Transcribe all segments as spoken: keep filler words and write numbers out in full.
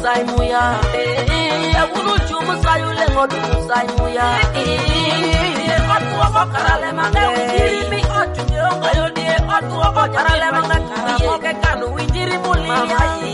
musai muya eh agunu chumu sayule ngodu musai muya eh otu obo karale manga winjiri mi otu nyongo yodi otu obo karale manga karamoke kanu winjiri muli mai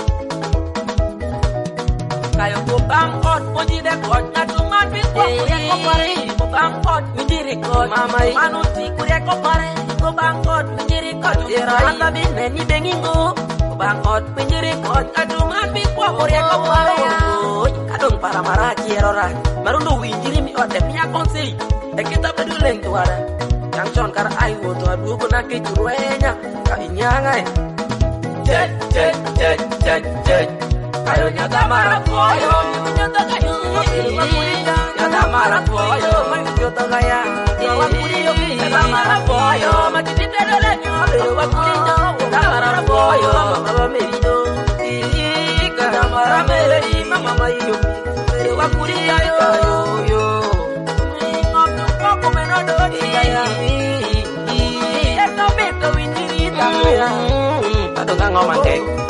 kayo go bang ot moji de kot na tuman bi ko ko pare go bang ot winjiri kot mamai manuti kure ko pare go bang ot winjiri kot ata bi neni bengingo go bang ot winjiri kot aduman bi ko kure ko pare kadong para maraki erora marundo winjiri mi ot mi akonsei e kita beduleng tuara yang chon kar ai wo to adu ko na ke turuenya ka inyanga jet jet jet jet jet ayo nyata marapoyo nyata kayo nyata marapoyo nyata kaya wakuliyo nyata marapoyo makititelele wakuliyo nyata marapoyo mama merino nyata marameli mama mayo wakuliyo yo yo ngopo ngopo menodo kaya eto beto winiri tamera adonga ngomangke